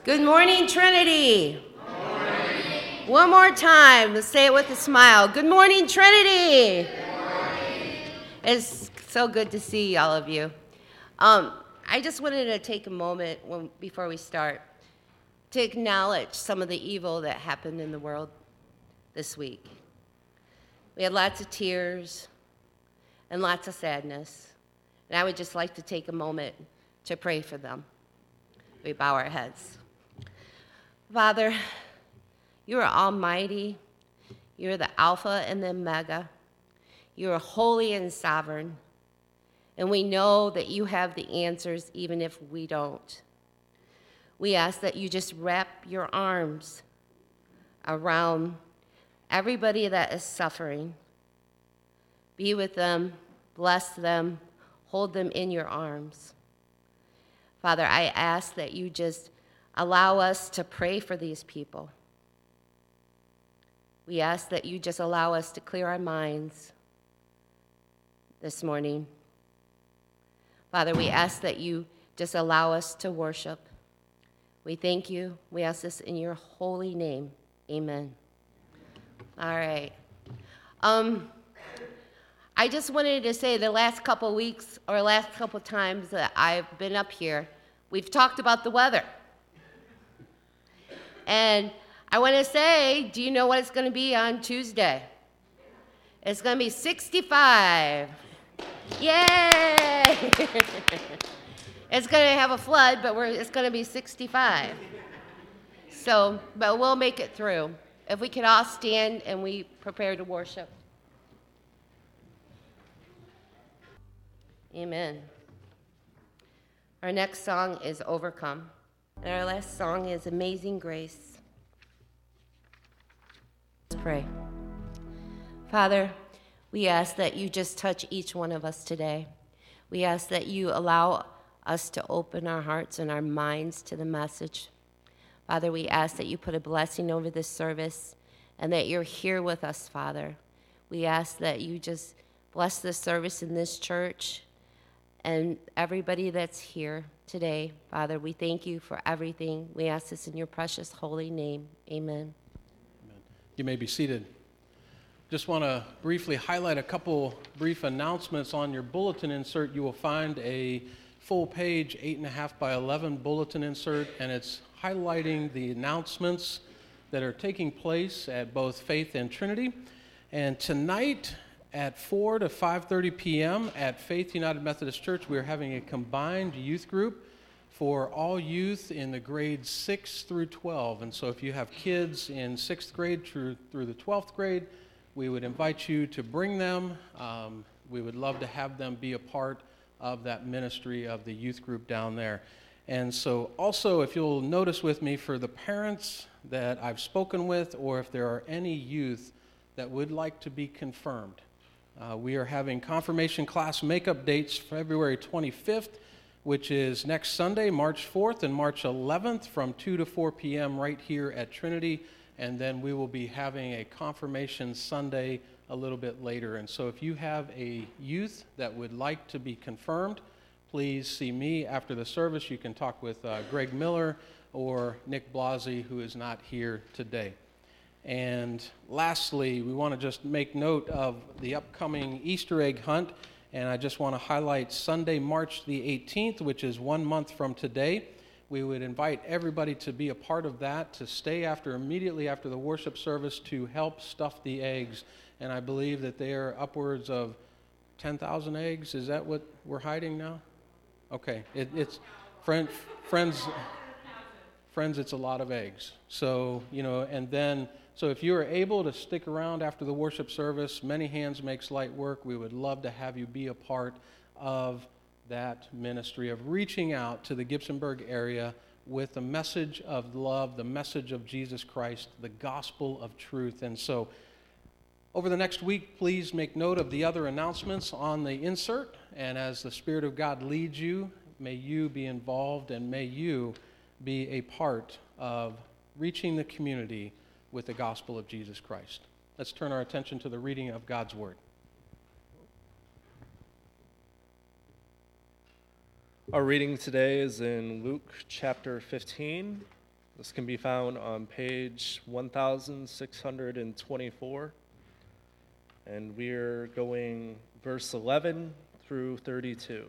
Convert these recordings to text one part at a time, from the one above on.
Good morning, Trinity. Good morning. One more time. Let's say it with a smile. Good morning, Trinity. Good morning. It's so good to see all of you. I just wanted to take a moment before we start to acknowledge some of the evil that happened in the world this week. We had lots of tears and lots of sadness, and I would just like to take a moment to pray for them. We bow our heads. Father, you are almighty. You are the Alpha and the Omega. You are holy and sovereign. And we know that you have the answers even if we don't. We ask that you just wrap your arms around everybody that is suffering. Be with them, bless them, hold them in your arms. Father, I ask that you just allow us to pray for these people. We ask that you just allow us to clear our minds this morning. Father, we ask that you just allow us to worship. We thank you. We ask this in your holy name. Amen. All right. I just wanted to say the last couple weeks or last couple times that I've been up here, we've talked about the weather. And I want to say, do you know what it's going to be on Tuesday? It's going to be 65. Yay! It's going to have a flood, but it's going to be 65. So, but we'll make it through. If we could all stand and we prepare to worship. Amen. Our next song is Overcome. And our last song is Amazing Grace. Let's pray. Father, we ask that you just touch each one of us today. We ask that you allow us to open our hearts and our minds to the message. Father, we ask that you put a blessing over this service and that you're here with us, Father. We ask that you just bless this service in this church and everybody that's here today. Father, we thank you for everything. We ask this in your precious holy name. Amen. Amen. You may be seated. Just want to briefly highlight a couple brief announcements on your bulletin insert. You will find a full page 8.5 by 11 bulletin insert, and it's highlighting the announcements that are taking place at both Faith and Trinity. And tonight at 4 to 5:30 p.m. at Faith United Methodist Church, we are having a combined youth group for all youth in the grades 6 through 12. And so if you have kids in 6th grade through the 12th grade, we would invite you to bring them. We would love to have them be a part of that ministry of the youth group down there. And so also, if you'll notice with me, for the parents that I've spoken with, or if there are any youth that would like to be confirmed, we are having confirmation class makeup dates February 25th, which is next Sunday, March 4th, and March 11th from 2 to 4 p.m. right here at Trinity. And then we will be having a confirmation Sunday a little bit later. And so if you have a youth that would like to be confirmed, please see me after the service. You can talk with Greg Miller or Nick Blasi, who is not here today. And lastly, we want to just make note of the upcoming Easter egg hunt. And I just want to highlight Sunday, March the 18th, which is 1 month from today. We would invite everybody to be a part of that, to stay immediately after the worship service to help stuff the eggs. And I believe that they are upwards of 10,000 eggs. Is that what we're hiding now? Okay, it's friends, it's a lot of eggs. So, and then, so if you are able to stick around after the worship service, many hands makes light work. We would love to have you be a part of that ministry of reaching out to the Gibsonburg area with the message of love, the message of Jesus Christ, the gospel of truth. And so over the next week, please make note of the other announcements on the insert. And as the Spirit of God leads you, may you be involved and may you be a part of reaching the community with the gospel of Jesus Christ. Let's turn our attention to the reading of God's Word. Our reading today is in Luke chapter 15, This can be found on page 1624, and we're going verse 11 through 32.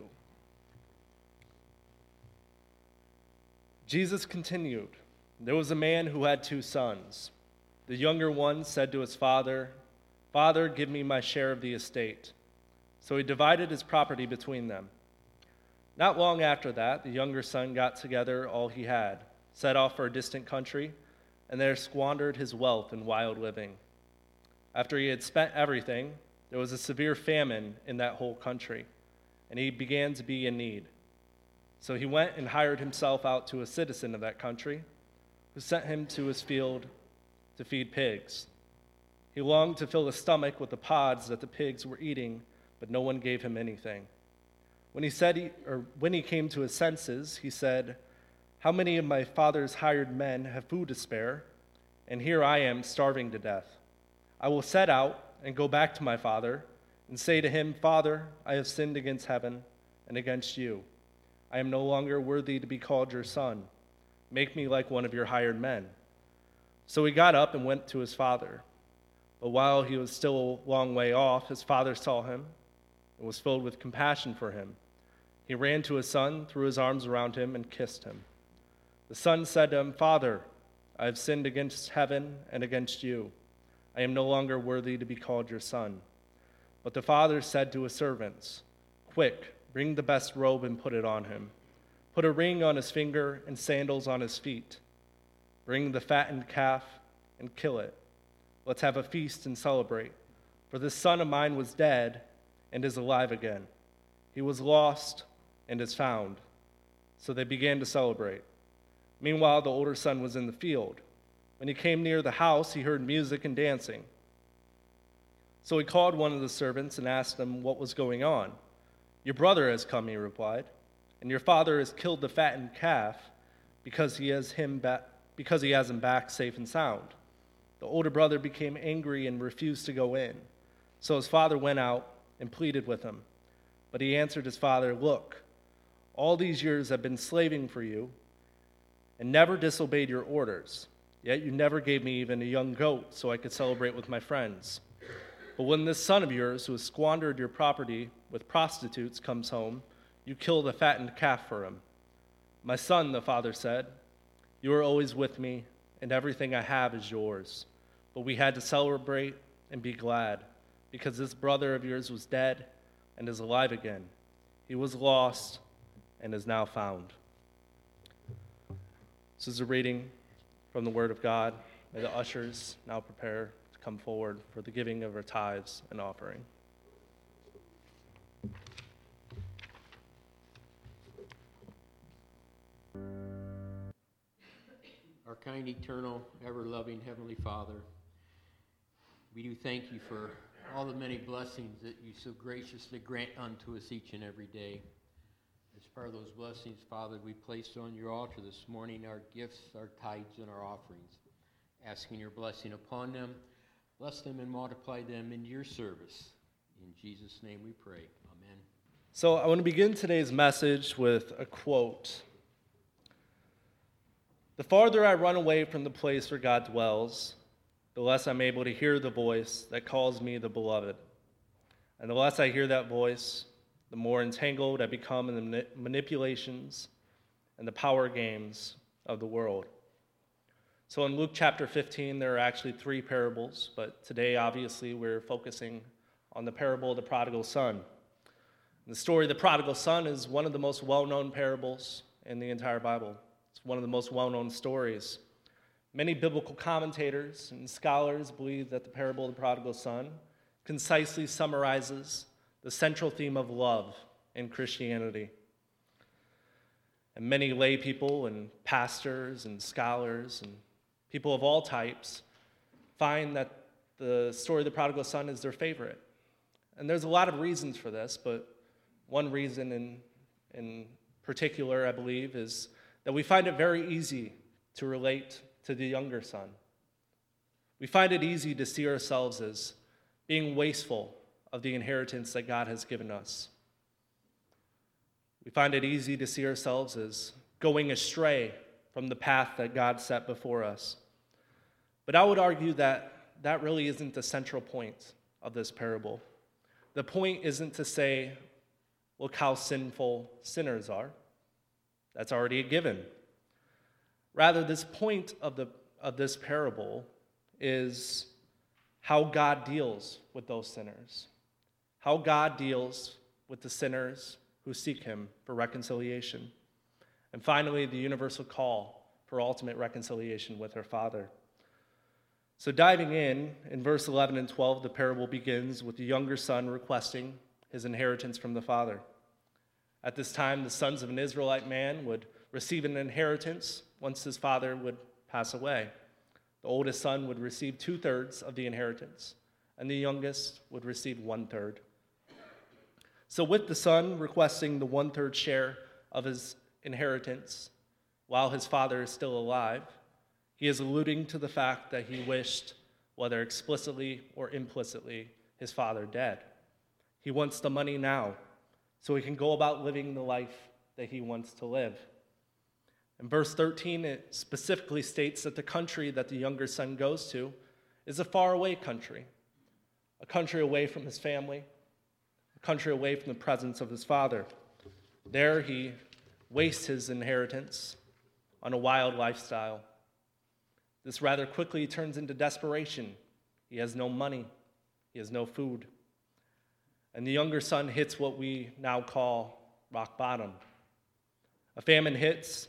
Jesus continued, "There was a man who had 2 sons. The younger one said to his father, 'Father, give me my share of the estate.' So he divided his property between them. Not long after that, the younger son got together all he had, set off for a distant country, and there squandered his wealth in wild living. After he had spent everything, there was a severe famine in that whole country, and he began to be in need. So he went and hired himself out to a citizen of that country, who sent him to his field to feed pigs. He longed to fill his stomach with the pods that the pigs were eating, but no one gave him anything. When he came to his senses, he said, 'How many of my father's hired men have food to spare, and here I am starving to death? I will set out and go back to my father and say to him, Father, I have sinned against heaven and against you. I am no longer worthy to be called your son. Make me like one of your hired men.' So he got up and went to his father. But while he was still a long way off, his father saw him and was filled with compassion for him. He ran to his son, threw his arms around him, and kissed him. The son said to him, 'Father, I have sinned against heaven and against you. I am no longer worthy to be called your son.' But the father said to his servants, 'Quick, bring the best robe and put it on him. Put a ring on his finger and sandals on his feet. Bring the fattened calf and kill it. Let's have a feast and celebrate. For this son of mine was dead and is alive again. He was lost and is found.' So they began to celebrate. Meanwhile, the older son was in the field. When he came near the house, he heard music and dancing. So he called one of the servants and asked him what was going on. 'Your brother has come,' he replied, 'and your father has killed the fattened calf because he has him back safe and sound.' The older brother became angry and refused to go in. So his father went out and pleaded with him. But he answered his father, 'Look, all these years I've been slaving for you and never disobeyed your orders. Yet you never gave me even a young goat so I could celebrate with my friends. But when this son of yours, who has squandered your property with prostitutes, comes home, you kill the fattened calf for him.' 'My son,' the father said, 'you are always with me, and everything I have is yours. But we had to celebrate and be glad, because this brother of yours was dead and is alive again. He was lost and is now found.'" This is a reading from the Word of God. May the ushers now prepare to come forward for the giving of our tithes and offering. Our kind, eternal, ever-loving Heavenly Father, we do thank you for all the many blessings that you so graciously grant unto us each and every day. As part of those blessings, Father, we place on your altar this morning our gifts, our tithes, and our offerings, asking your blessing upon them. Bless them and multiply them in your service. In Jesus' name we pray. Amen. So I want to begin today's message with a quote. "The farther I run away from the place where God dwells, the less I'm able to hear the voice that calls me the beloved. And the less I hear that voice, the more entangled I become in the manipulations and the power games of the world." So in Luke chapter 15, there are actually 3 parables, but today, obviously, we're focusing on the parable of the prodigal son. The story of the prodigal son is one of the most well-known parables in the entire Bible. It's one of the most well-known stories. Many biblical commentators and scholars believe that the parable of the prodigal son concisely summarizes the central theme of love in Christianity. And many lay people and pastors and scholars and people of all types find that the story of the prodigal son is their favorite. And there's a lot of reasons for this, but one reason in particular, I believe, is that we find it very easy to relate to the younger son. We find it easy to see ourselves as being wasteful of the inheritance that God has given us. We find it easy to see ourselves as going astray from the path that God set before us. But I would argue that that really isn't the central point of this parable. The point isn't to say, look how sinful sinners are. That's already a given. Rather, this point of this parable is how God deals with those sinners, how God deals with the sinners who seek him for reconciliation, and finally, the universal call for ultimate reconciliation with our Father. So diving in verse 11 and 12, the parable begins with the younger son requesting his inheritance from the father. At this time, the sons of an Israelite man would receive an inheritance once his father would pass away. The oldest son would receive 2/3 of the inheritance, and the youngest would receive 1/3. So with the son requesting the 1/3 share of his inheritance while his father is still alive, he is alluding to the fact that he wished, whether explicitly or implicitly, his father dead. He wants the money now so he can go about living the life that he wants to live. In verse 13, it specifically states that the country that the younger son goes to is a faraway country, a country away from his family, a country away from the presence of his father. There he wastes his inheritance on a wild lifestyle. This rather quickly turns into desperation. He has no money. He has no food. And the younger son hits what we now call rock bottom. A famine hits,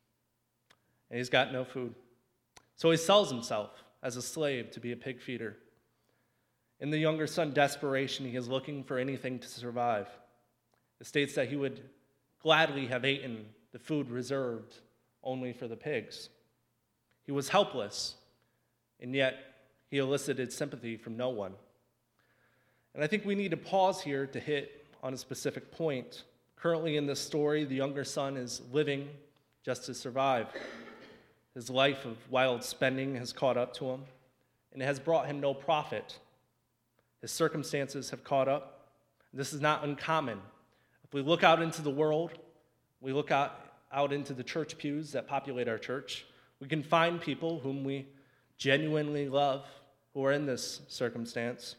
and he's got no food. So he sells himself as a slave to be a pig feeder. In the younger son's desperation, he is looking for anything to survive. It states that he would gladly have eaten the food reserved only for the pigs. He was helpless, and yet he elicited sympathy from no one. And I think we need to pause here to hit on a specific point. Currently in this story, the younger son is living just to survive. His life of wild spending has caught up to him, and it has brought him no profit. His circumstances have caught up. This is not uncommon. If we look out into the world, we look out into the church pews that populate our church, we can find people whom we genuinely love who are in this circumstance.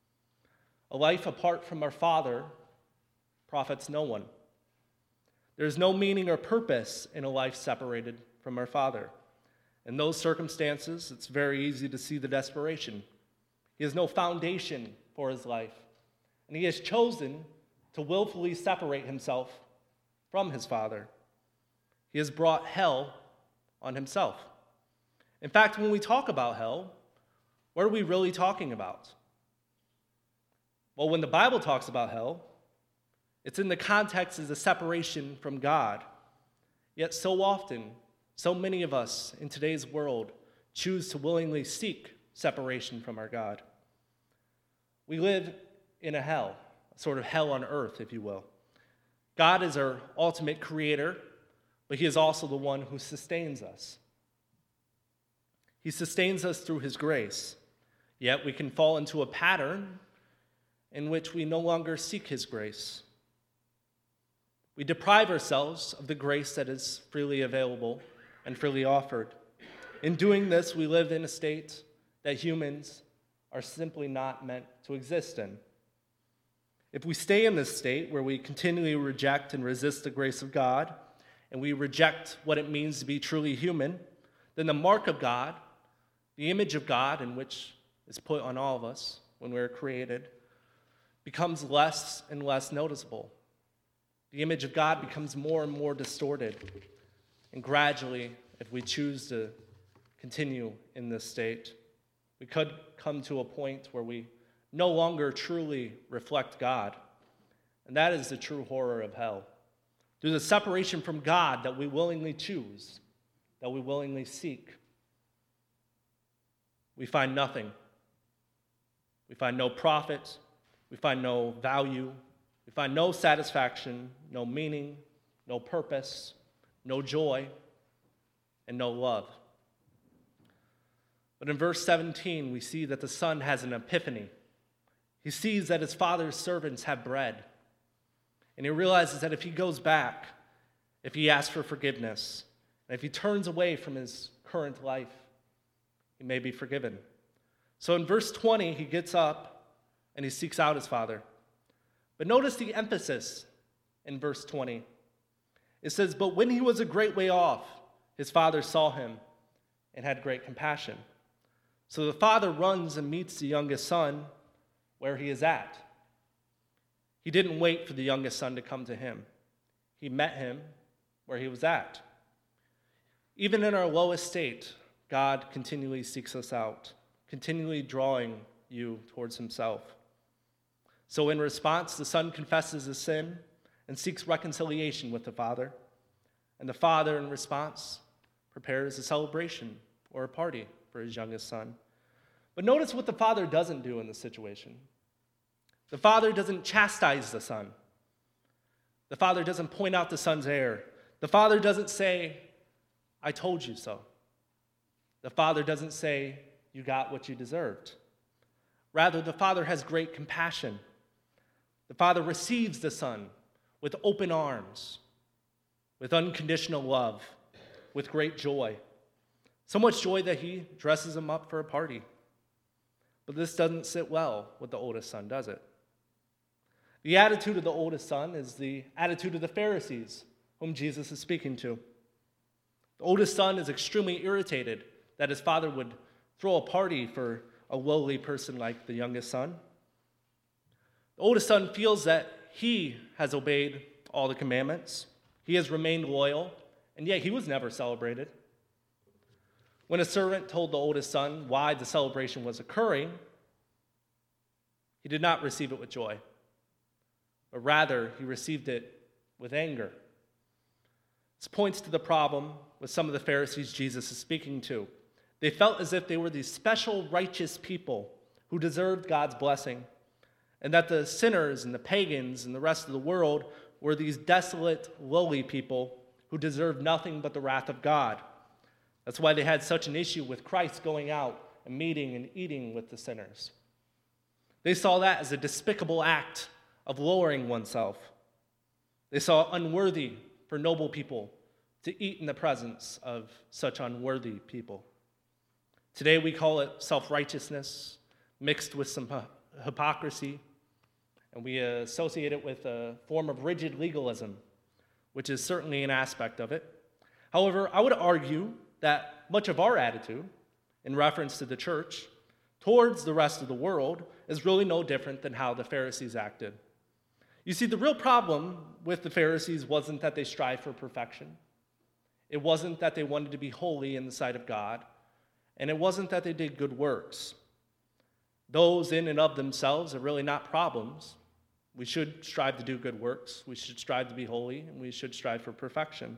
A life apart from our Father profits no one. There's no meaning or purpose in a life separated from our Father. In those circumstances, it's very easy to see the desperation. He has no foundation for his life, and he has chosen to willfully separate himself from his Father. He has brought hell on himself. In fact, when we talk about hell, what are we really talking about? Well, when the Bible talks about hell, it's in the context of the separation from God. Yet so often, so many of us in today's world choose to willingly seek separation from our God. We live in a hell, a sort of hell on earth, if you will. God is our ultimate creator, but he is also the one who sustains us. He sustains us through his grace, yet we can fall into a pattern in which we no longer seek his grace. We deprive ourselves of the grace that is freely available and freely offered. In doing this, we live in a state that humans are simply not meant to exist in. If we stay in this state where we continually reject and resist the grace of God, and we reject what it means to be truly human, then the mark of God, the image of God in which is put on all of us when we're created, becomes less and less noticeable. The image of God becomes more and more distorted. And gradually, if we choose to continue in this state, we could come to a point where we no longer truly reflect God. And that is the true horror of hell. Through the separation from God that we willingly choose, that we willingly seek, we find nothing. We find no profit. We find no value. We find no satisfaction, no meaning, no purpose, no joy, and no love. But in verse 17, we see that the son has an epiphany. He sees that his father's servants have bread. And he realizes that if he goes back, if he asks for forgiveness, And if he turns away from his current life, he may be forgiven. So in verse 20, he gets up and he seeks out his father. But notice the emphasis in verse 20. It says, "But when he was a great way off, his father saw him and had great compassion." So the father runs and meets the youngest son where he is at. He didn't wait for the youngest son to come to him. He met him where he was at. Even in our lowest state, God continually seeks us out, continually drawing you towards himself. So in response, the son confesses his sin and seeks reconciliation with the father. And the father, in response, prepares a celebration or a party for his youngest son. But notice what the father doesn't do in this situation. The father doesn't chastise the son. The father doesn't point out the son's error. The father doesn't say, "I told you so." The father doesn't say, "You got what you deserved." Rather, the father has great compassion. The father receives the son with open arms, with unconditional love, with great joy. So much joy that he dresses him up for a party. But this doesn't sit well with the oldest son, does it? The attitude of the oldest son is the attitude of the Pharisees, whom Jesus is speaking to. The oldest son is extremely irritated that his father would throw a party for a lowly person like the youngest son. The oldest son feels that he has obeyed all the commandments. He has remained loyal, and yet he was never celebrated. When a servant told the oldest son why the celebration was occurring, he did not receive it with joy, but rather he received it with anger. This points to the problem with some of the Pharisees Jesus is speaking to. They felt as if they were these special righteous people who deserved God's blessing, and that the sinners and the pagans and the rest of the world were these desolate, lowly people who deserved nothing but the wrath of God. That's why they had such an issue with Christ going out and meeting and eating with the sinners. They saw that as a despicable act of lowering oneself. They saw it unworthy for noble people to eat in the presence of such unworthy people. Today we call it self-righteousness mixed with some hypocrisy, and we associate it with a form of rigid legalism, which is certainly an aspect of it. However, I would argue that much of our attitude in reference to the church towards the rest of the world is really no different than how the Pharisees acted. You see, the real problem with the Pharisees wasn't that they strived for perfection. It wasn't that they wanted to be holy in the sight of God. And it wasn't that they did good works. Those in and of themselves are really not problems. We should strive to do good works. We should strive to be holy, and we should strive for perfection,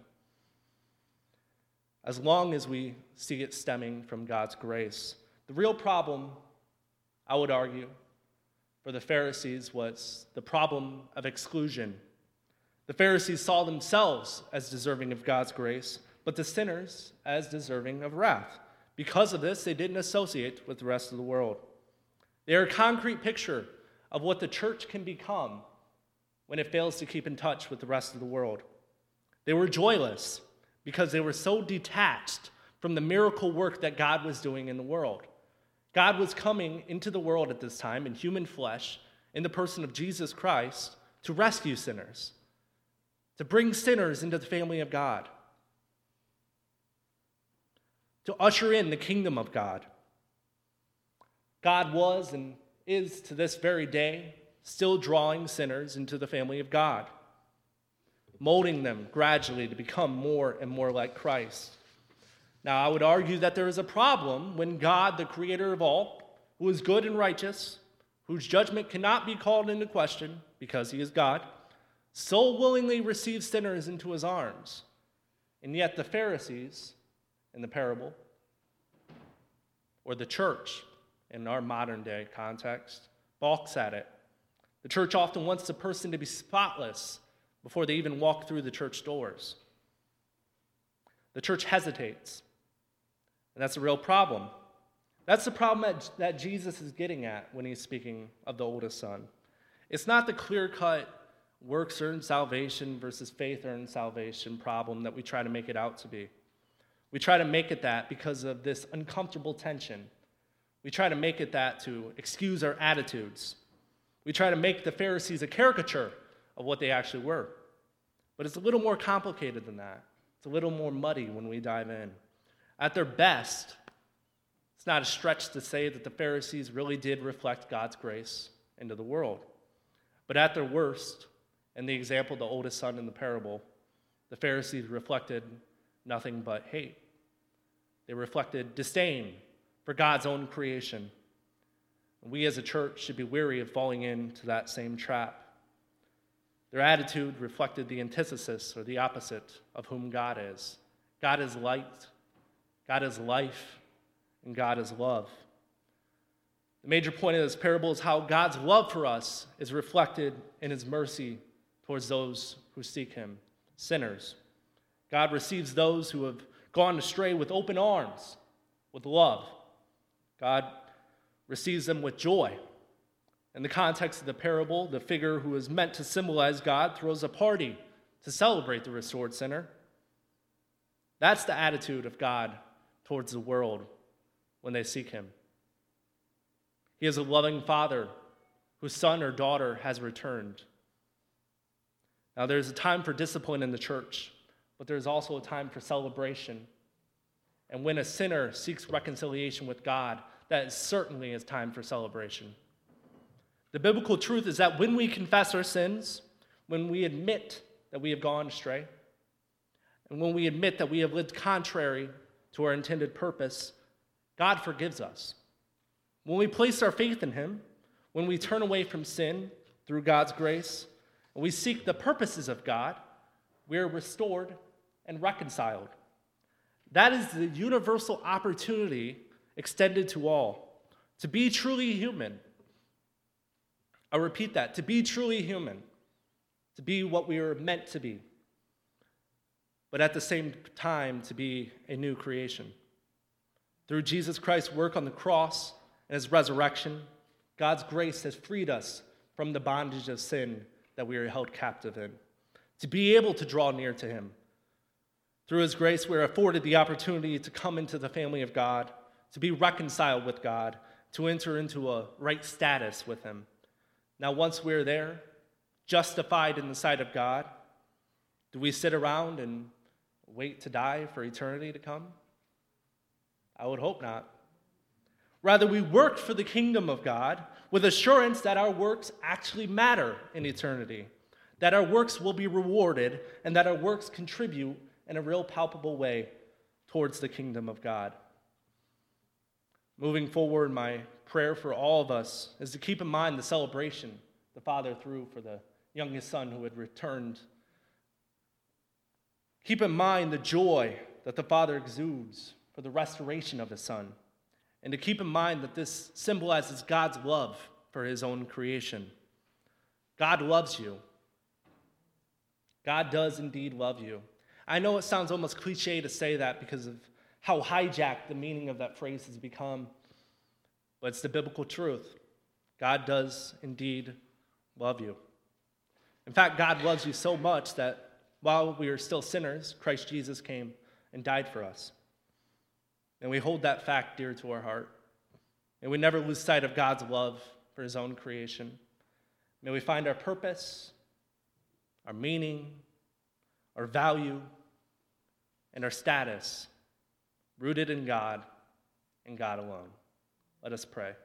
as long as we see it stemming from God's grace. The real problem, I would argue, for the Pharisees was the problem of exclusion. The Pharisees saw themselves as deserving of God's grace, but the sinners as deserving of wrath. Because of this, they didn't associate with the rest of the world. They are a concrete picture of what the church can become when it fails to keep in touch with the rest of the world. They were joyless because they were so detached from the miracle work that God was doing in the world. God was coming into the world at this time in human flesh, in the person of Jesus Christ, to rescue sinners, to bring sinners into the family of God, to usher in the kingdom of God. God was and is to this very day still drawing sinners into the family of God, molding them gradually to become more and more like Christ. Now, I would argue that there is a problem when God, the creator of all, who is good and righteous, whose judgment cannot be called into question because he is God, so willingly receives sinners into his arms. And yet the Pharisees in the parable, or the church in our modern day context, balks at it. The church often wants the person to be spotless before they even walk through the church doors. The church hesitates, and that's a real problem. That's the problem that Jesus is getting at when he's speaking of the oldest son. It's not the clear-cut works earned salvation versus faith earned salvation problem that we try to make it out to be. We try to make it that because of this uncomfortable tension. We try to make it that to excuse our attitudes. We try to make the Pharisees a caricature of what they actually were. But it's a little more complicated than that. It's a little more muddy when we dive in. At their best, it's not a stretch to say that the Pharisees really did reflect God's grace into the world. But at their worst, in the example of the oldest son in the parable, the Pharisees reflected nothing but hate. They reflected disdain for God's own creation. And we as a church should be wary of falling into that same trap. Their attitude reflected the antithesis, or the opposite, of whom God is. God is light, God is life, and God is love. The major point of this parable is how God's love for us is reflected in his mercy towards those who seek him, sinners. God receives those who have gone astray with open arms, with love. God receives them with joy. In the context of the parable, the figure who is meant to symbolize God throws a party to celebrate the restored sinner. That's the attitude of God towards the world when they seek him. He is a loving father whose son or daughter has returned. Now, there's a time for discipline in the church, but there's also a time for celebration. And when a sinner seeks reconciliation with God, that certainly is time for celebration. The biblical truth is that when we confess our sins, when we admit that we have gone astray, and when we admit that we have lived contrary to our intended purpose, God forgives us. When we place our faith in him, when we turn away from sin through God's grace, and we seek the purposes of God, we are restored and reconciled. That is the universal opportunity extended to all, to be truly human. I repeat that, to be truly human, to be what we are meant to be, but at the same time to be a new creation. Through Jesus Christ's work on the cross and his resurrection, God's grace has freed us from the bondage of sin that we are held captive in, to be able to draw near to him. Through his grace, we are afforded the opportunity to come into the family of God, to be reconciled with God, to enter into a right status with him. Now, once we're there, justified in the sight of God, do we sit around and wait to die for eternity to come? I would hope not. Rather, we work for the kingdom of God with assurance that our works actually matter in eternity, that our works will be rewarded, and that our works contribute in a real palpable way towards the kingdom of God. Moving forward, my prayer for all of us is to keep in mind the celebration the Father threw for the youngest son who had returned. Keep in mind the joy that the Father exudes for the restoration of his son, and to keep in mind that this symbolizes God's love for his own creation. God loves you. God does indeed love you. I know it sounds almost cliche to say that because of how hijacked the meaning of that phrase has become, but it's the biblical truth. God does indeed love you. In fact, God loves you so much that while we are still sinners, Christ Jesus came and died for us. And we hold that fact dear to our heart. And we never lose sight of God's love for his own creation. May we find our purpose, our meaning, our value, and our status rooted in God and God alone. Let us pray.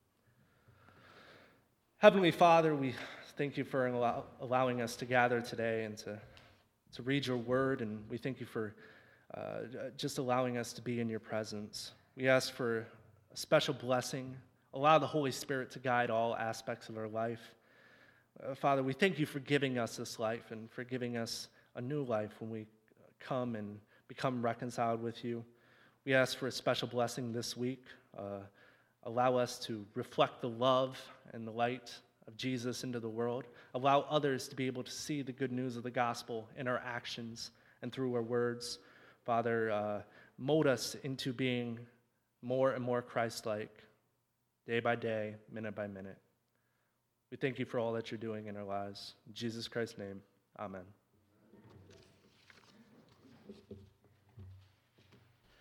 Heavenly Father, we thank you for allowing us to gather today and to read your word, and we thank you for just allowing us to be in your presence. We ask for a special blessing. Allow the Holy Spirit to guide all aspects of our life. Father, we thank you for giving us this life and for giving us a new life when we come and become reconciled with you. We ask for a special blessing this week. Allow us to reflect the love and the light of Jesus into the world. Allow others to be able to see the good news of the gospel in our actions and through our words. Father, mold us into being more and more Christ-like, day by day, minute by minute. We thank you for all that you're doing in our lives. In Jesus Christ's name, amen.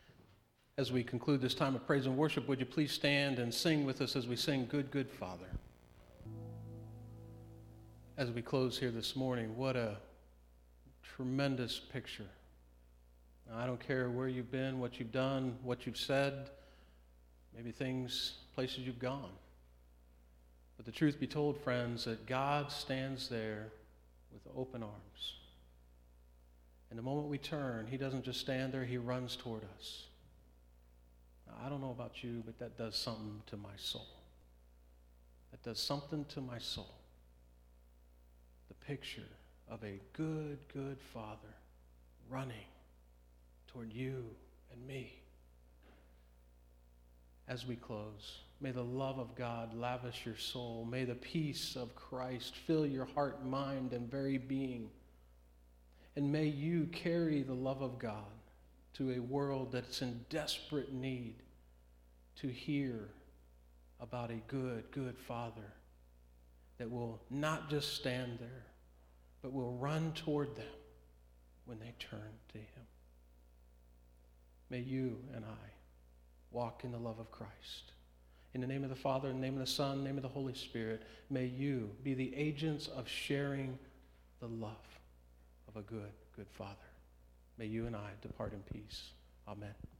As we conclude this time of praise and worship, would you please stand and sing with us as we sing Good, Good Father? As we close here this morning, what a tremendous picture. Now, I don't care where you've been, what you've done, what you've said, maybe places you've gone. But the truth be told, friends, that God stands there with open arms. And the moment we turn, he doesn't just stand there, he runs toward us. Now, I don't know about you, but that does something to my soul. That does something to my soul. The picture of a good, good Father running toward you and me. As we close, may the love of God lavish your soul. May the peace of Christ fill your heart, mind, and very being. And may you carry the love of God to a world that's in desperate need to hear about a good, good Father that will not just stand there, but will run toward them when they turn to him. May you and I walk in the love of Christ. In the name of the Father, in the name of the Son, in the name of the Holy Spirit, may you be the agents of sharing the love of a good, good Father. May you and I depart in peace. Amen.